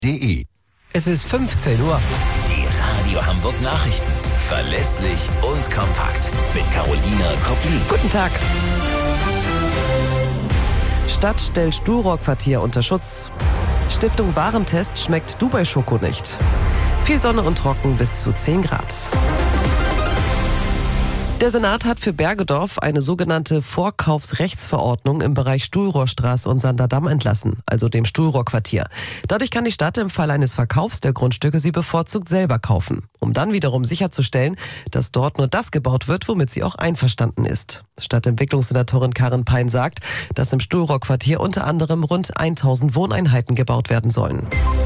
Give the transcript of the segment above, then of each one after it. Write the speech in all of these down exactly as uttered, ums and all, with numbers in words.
de. Es ist fünfzehn Uhr. Die Radio Hamburg Nachrichten. Verlässlich und kompakt. Mit Carolina Koplin. Guten Tag. Stadt stellt Stuhlrohrquartier unter Schutz. Stiftung Warentest schmeckt Dubai-Schoko nicht. Viel Sonne und trocken bis zu zehn Grad. Der Senat hat für Bergedorf eine sogenannte Vorkaufsrechtsverordnung im Bereich Stuhlrohrstraße und Sanderdamm entlassen, also dem Stuhlrohrquartier. Dadurch kann die Stadt im Fall eines Verkaufs der Grundstücke sie bevorzugt selber kaufen, um dann wiederum sicherzustellen, dass dort nur das gebaut wird, womit sie auch einverstanden ist. Stadtentwicklungssenatorin Karin Pein sagt, dass im Stuhlrohrquartier unter anderem rund tausend Wohneinheiten gebaut werden sollen.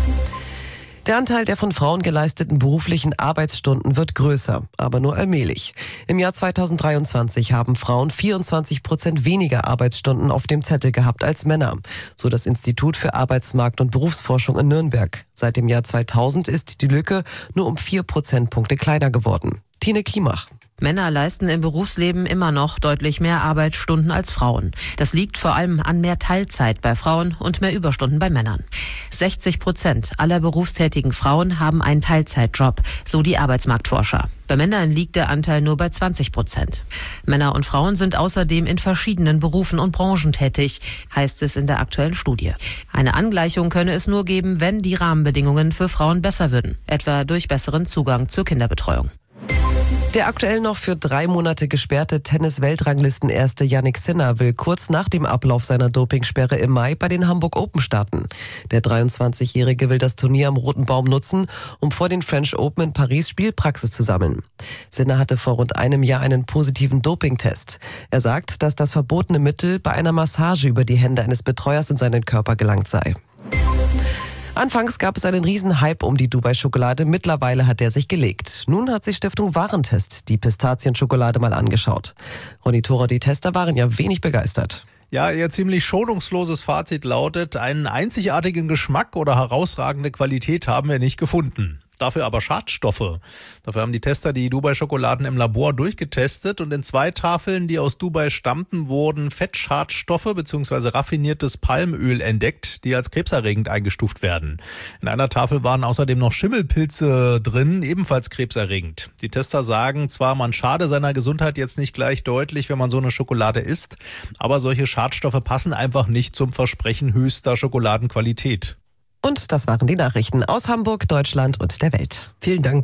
Der Anteil der von Frauen geleisteten beruflichen Arbeitsstunden wird größer, aber nur allmählich. Im Jahr zweitausenddreiundzwanzig haben Frauen vierundzwanzig Prozent weniger Arbeitsstunden auf dem Zettel gehabt als Männer, so das Institut für Arbeitsmarkt- und Berufsforschung in Nürnberg. Seit dem Jahr zweitausend ist die Lücke nur um vier Prozentpunkte kleiner geworden. Tine Klimach. Männer leisten im Berufsleben immer noch deutlich mehr Arbeitsstunden als Frauen. Das liegt vor allem an mehr Teilzeit bei Frauen und mehr Überstunden bei Männern. sechzig Prozent aller berufstätigen Frauen haben einen Teilzeitjob, so die Arbeitsmarktforscher. Bei Männern liegt der Anteil nur bei zwanzig Prozent. Männer und Frauen sind außerdem in verschiedenen Berufen und Branchen tätig, heißt es in der aktuellen Studie. Eine Angleichung könne es nur geben, wenn die Rahmenbedingungen für Frauen besser würden, etwa durch besseren Zugang zur Kinderbetreuung. Der aktuell noch für drei Monate gesperrte Tennis-Weltranglisten-Erste Jannik Sinner will kurz nach dem Ablauf seiner Dopingsperre im Mai bei den Hamburg Open starten. Der dreiundzwanzigjährige will das Turnier am Roten Baum nutzen, um vor den French Open in Paris Spielpraxis zu sammeln. Sinner hatte vor rund einem Jahr einen positiven Dopingtest. Er sagt, dass das verbotene Mittel bei einer Massage über die Hände eines Betreuers in seinen Körper gelangt sei. Anfangs gab es einen riesen Hype um die Dubai-Schokolade, mittlerweile hat der sich gelegt. Nun hat sich Stiftung Warentest die Pistazienschokolade mal angeschaut. Ronny Thora, die Tester waren ja wenig begeistert. Ja, ihr ziemlich schonungsloses Fazit lautet, einen einzigartigen Geschmack oder herausragende Qualität haben wir nicht gefunden. Dafür aber Schadstoffe. Dafür haben die Tester die Dubai-Schokoladen im Labor durchgetestet und in zwei Tafeln, die aus Dubai stammten, wurden Fettschadstoffe bzw. raffiniertes Palmöl entdeckt, die als krebserregend eingestuft werden. In einer Tafel waren außerdem noch Schimmelpilze drin, ebenfalls krebserregend. Die Tester sagen zwar, man schade seiner Gesundheit jetzt nicht gleich deutlich, wenn man so eine Schokolade isst, aber solche Schadstoffe passen einfach nicht zum Versprechen höchster Schokoladenqualität. Und das waren die Nachrichten aus Hamburg, Deutschland und der Welt. Vielen Dank.